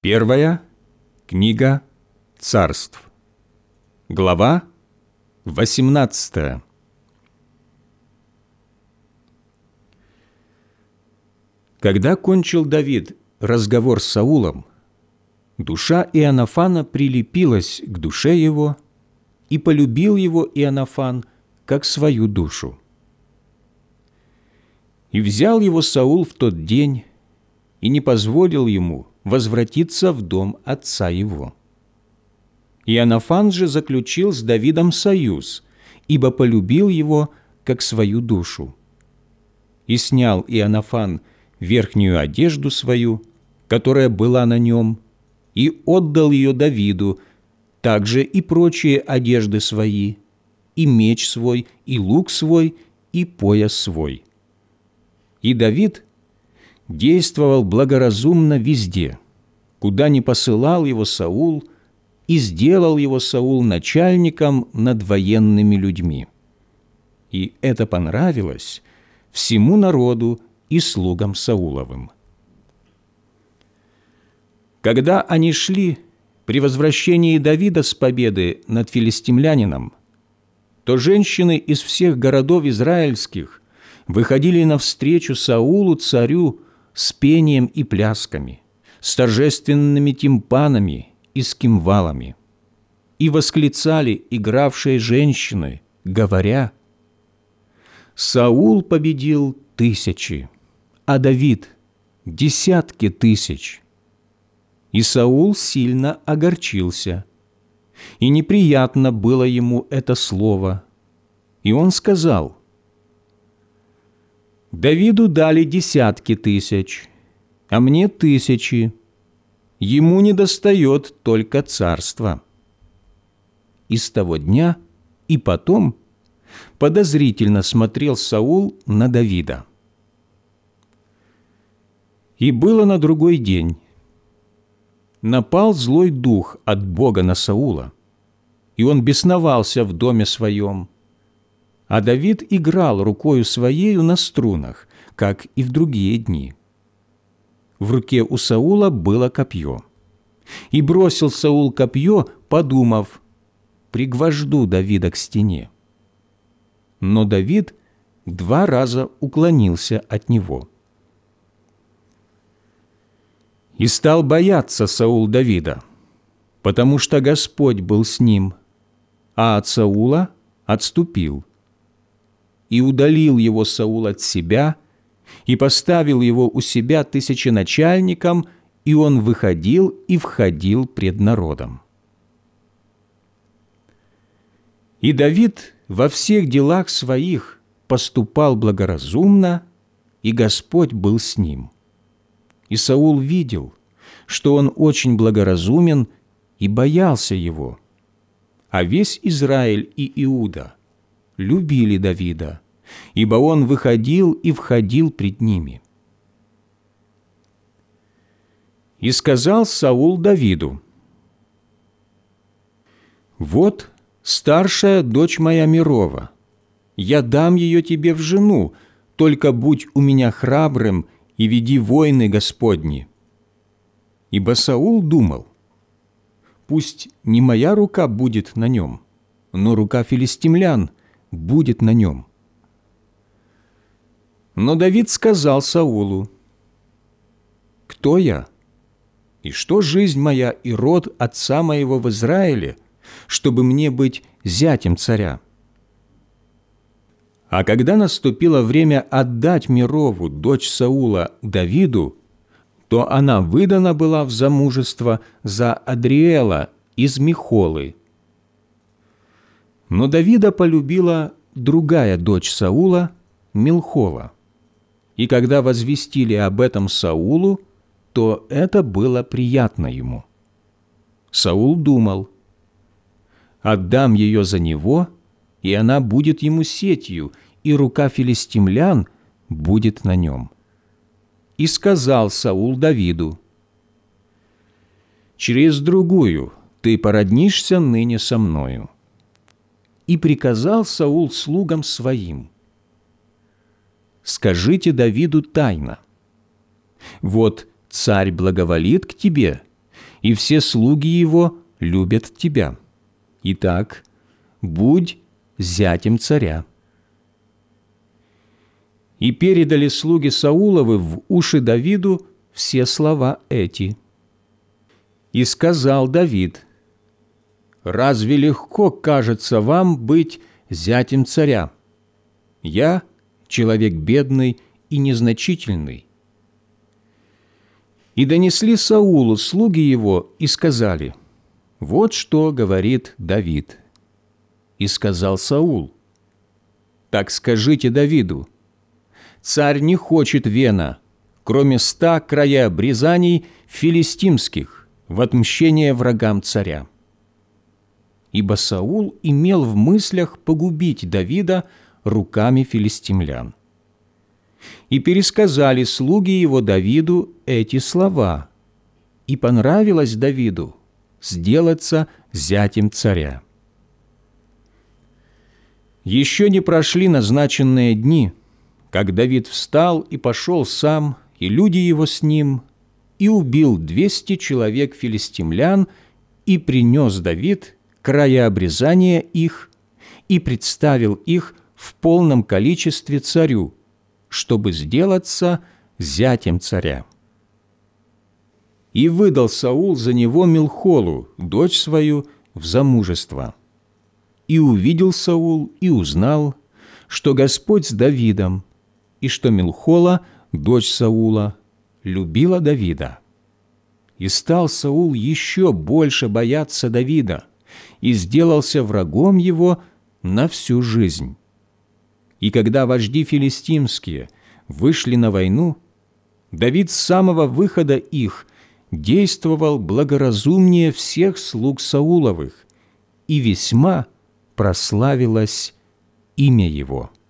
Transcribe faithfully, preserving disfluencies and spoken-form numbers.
Первая книга Царств, глава восемнадцатая. Когда кончил Давид разговор с Саулом, душа Иоаннафана прилепилась к душе его, и полюбил его Иоаннафан как свою душу. И взял его Саул в тот день и не позволил ему возвратиться в дом отца его. Иоаннафан же заключил с Давидом союз, ибо полюбил его как свою душу. И снял Иоаннафан верхнюю одежду свою, которая была на нем, и отдал ее Давиду, также и прочие одежды свои, и меч свой, и лук свой, и пояс свой. И Давид действовал благоразумно везде, куда ни посылал его Саул, и сделал его Саул начальником над военными людьми. И это понравилось всему народу и слугам Сауловым. Когда они шли при возвращении Давида с победы над филистимлянином, то женщины из всех городов израильских выходили навстречу Саулу, царю, с пением и плясками, с торжественными тимпанами и с кимвалами, и восклицали игравшие женщины, говоря: «Саул победил тысячи, а Давид – десятки тысяч». И Саул сильно огорчился, и неприятно было ему это слово, и он сказал: «Давиду дали десятки тысяч, а мне тысячи, ему недостает только царства». И с того дня и потом подозрительно смотрел Саул на Давида. И было на другой день. Напал злой дух от Бога на Саула, и он бесновался в доме своем. А Давид играл рукою своею на струнах, как и в другие дни. В руке у Саула было копье. И бросил Саул копье, подумав: пригвожду Давида к стене. Но Давид два раза уклонился от него. И стал бояться Саул Давида, потому что Господь был с ним, а от Саула отступил. И удалил его Саул от себя, и поставил его у себя тысяченачальником, и он выходил и входил пред народом. И Давид во всех делах своих поступал благоразумно, и Господь был с ним. И Саул видел, что он очень благоразумен, и боялся его. А весь Израиль и Иуда любили Давида, ибо он выходил и входил пред ними. И сказал Саул Давиду: «Вот старшая дочь моя Мерова, я дам ее тебе в жену, только будь у меня храбрым и веди войны Господни». Ибо Саул думал: пусть не моя рука будет на нем, но рука филистимлян будет на нем. Но Давид сказал Саулу: «Кто я? И что жизнь моя и род отца моего в Израиле, чтобы мне быть зятем царя?» А когда наступило время отдать Мерову, дочь Саула, Давиду, то она выдана была в замужество за Адриэла из Михолы. Но Давида полюбила другая дочь Саула, Милхола. И когда возвестили об этом Саулу, то это было приятно ему. Саул думал: отдам ее за него, и она будет ему сетью, и рука филистимлян будет на нем. И сказал Саул Давиду: через другую ты породнишься ныне со мною. И приказал Саул слугам своим: скажите Давиду тайно: вот царь благоволит к тебе, и все слуги его любят тебя. Итак, будь зятем царя». И передали слуги Сауловы в уши Давиду все слова эти. И сказал Давид: «Разве легко кажется вам быть зятем царя? Я человек бедный и незначительный». И донесли Саулу слуги его и сказали: «Вот что говорит Давид». И сказал Саул: «Так скажите Давиду: царь не хочет вена, кроме ста краеобрезаний филистимских в отмщение врагам царя». Ибо Саул имел в мыслях погубить Давида руками филистимлян. И пересказали слуги его Давиду эти слова, и понравилось Давиду сделаться зятем царя. Еще не прошли назначенные дни, как Давид встал и пошел сам, и люди его с ним, и убил двести человек филистимлян, и принес Давид краеобрезания их, и представил их в полном количестве царю, чтобы сделаться зятем царя. И выдал Саул за него Милхолу, дочь свою, в замужество. И увидел Саул и узнал, что Господь с Давидом, и что Милхола, дочь Саула, любила Давида. И стал Саул еще больше бояться Давида, и сделался врагом его на всю жизнь. И когда вожди филистимские вышли на войну, Давид с самого выхода их действовал благоразумнее всех слуг Сауловых, и весьма прославилось имя его.